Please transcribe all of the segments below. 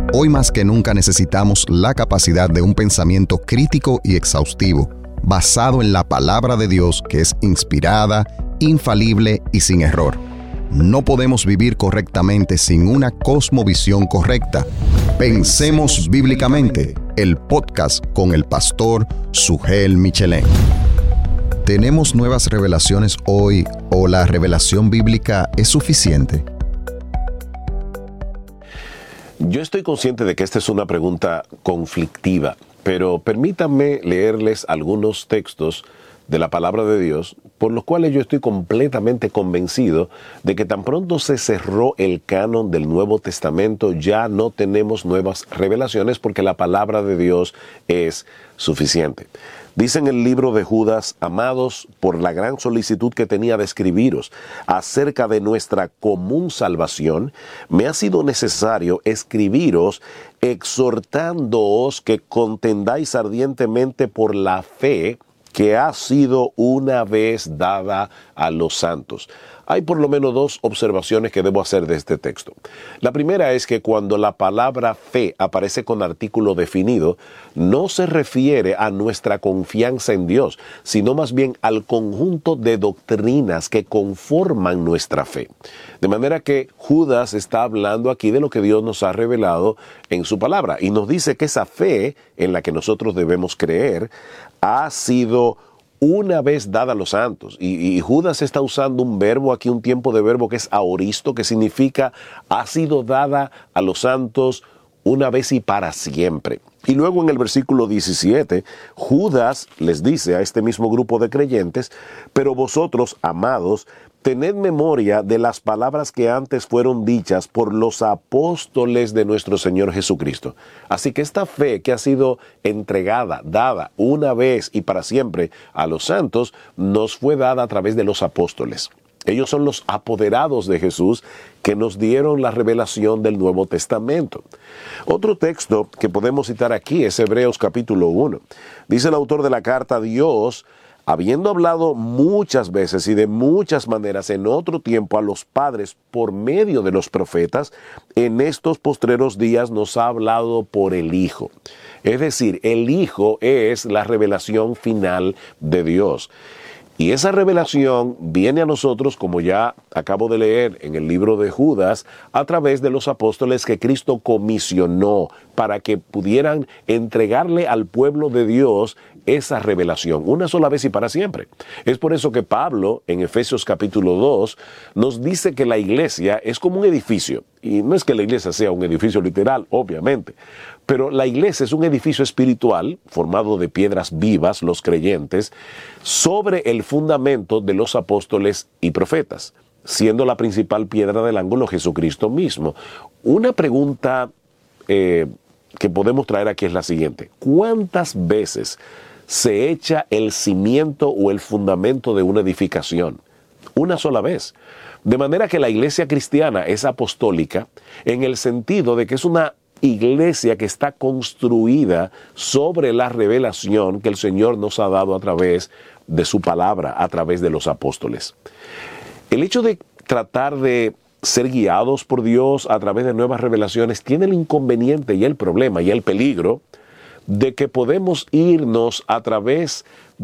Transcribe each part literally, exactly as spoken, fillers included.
Hoy más que nunca necesitamos la capacidad de un pensamiento crítico y exhaustivo, basado en la palabra de Dios que es inspirada, infalible y sin error. No podemos vivir correctamente sin una cosmovisión correcta. Pensemos bíblicamente, el podcast con el pastor Sugel Michelén. ¿Tenemos nuevas revelaciones hoy o la revelación bíblica es suficiente? Yo estoy consciente de que esta es una pregunta conflictiva, pero permítanme leerles algunos textos de la palabra de Dios, por los cuales yo estoy completamente convencido de que tan pronto se cerró el canon del Nuevo Testamento, ya no tenemos nuevas revelaciones porque la palabra de Dios es suficiente. Dice en el libro de Judas: amados, por la gran solicitud que tenía de escribiros acerca de nuestra común salvación, me ha sido necesario escribiros exhortándoos que contendáis ardientemente por la fe que ha sido una vez dada a los santos. Hay por lo menos dos observaciones que debo hacer de este texto. La primera es que cuando la palabra fe aparece con artículo definido, no se refiere a nuestra confianza en Dios, sino más bien al conjunto de doctrinas que conforman nuestra fe. De manera que Judas está hablando aquí de lo que Dios nos ha revelado en su palabra y nos dice que esa fe en la que nosotros debemos creer ha sido una vez dada a los santos. Y, y Judas está usando un verbo aquí, un tiempo de verbo que es aoristo, que significa ha sido dada a los santos una vez y para siempre. Y luego en el versículo diecisiete, Judas les dice a este mismo grupo de creyentes: pero vosotros, amados, tened memoria de las palabras que antes fueron dichas por los apóstoles de nuestro Señor Jesucristo. Así que esta fe que ha sido entregada, dada una vez y para siempre a los santos, nos fue dada a través de los apóstoles. Ellos son los apoderados de Jesús que nos dieron la revelación del Nuevo Testamento. Otro texto que podemos citar aquí es Hebreos capítulo uno. Dice el autor de la carta: Dios, habiendo hablado muchas veces y de muchas maneras en otro tiempo a los padres por medio de los profetas, en estos postreros días nos ha hablado por el Hijo. Es decir, el Hijo es la revelación final de Dios. Y esa revelación viene a nosotros, como ya acabo de leer en el libro de Judas, a través de los apóstoles que Cristo comisionó para que pudieran entregarle al pueblo de Dios esa revelación, una sola vez y para siempre. Es por eso que Pablo, en Efesios capítulo dos, nos dice que la iglesia es como un edificio. Y no es que la iglesia sea un edificio literal, obviamente, pero la iglesia es un edificio espiritual formado de piedras vivas, los creyentes, sobre el fundamento de los apóstoles y profetas, siendo la principal piedra del ángulo Jesucristo mismo. Una pregunta eh, que podemos traer aquí es la siguiente: ¿cuántas veces se echa el cimiento o el fundamento de una edificación? Una sola vez. De manera que la iglesia cristiana es apostólica en el sentido de que es una iglesia que está construida sobre la revelación que el Señor nos ha dado a través de su palabra, a través de los apóstoles. El hecho de tratar de ser guiados por Dios a través de nuevas revelaciones tiene el inconveniente y el problema y el peligro de que podemos irnos a través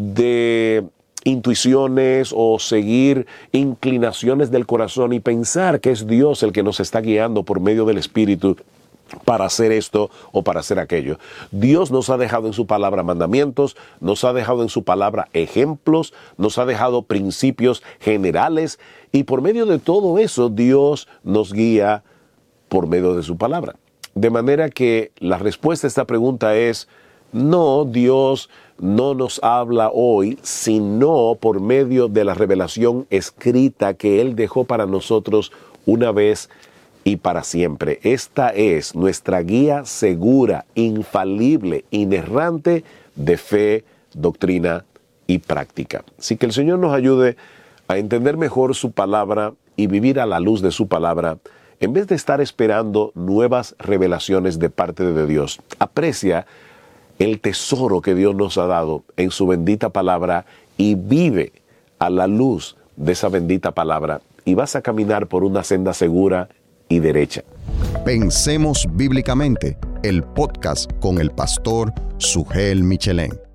de intuiciones o seguir inclinaciones del corazón y pensar que es Dios el que nos está guiando por medio del Espíritu para hacer esto o para hacer aquello. Dios nos ha dejado en su palabra mandamientos, nos ha dejado en su palabra ejemplos, nos ha dejado principios generales y por medio de todo eso Dios nos guía por medio de su palabra. De manera que la respuesta a esta pregunta es: no, Dios no nos habla hoy, sino por medio de la revelación escrita que Él dejó para nosotros una vez y para siempre. Esta es nuestra guía segura, infalible, inerrante de fe, doctrina y práctica. Así que el Señor nos ayude a entender mejor su palabra y vivir a la luz de su palabra, en vez de estar esperando nuevas revelaciones de parte de Dios. Aprecia el tesoro que Dios nos ha dado en su bendita palabra y vive a la luz de esa bendita palabra y vas a caminar por una senda segura y derecha. Pensemos Bíblicamente, el podcast con el pastor Sugel Michelén.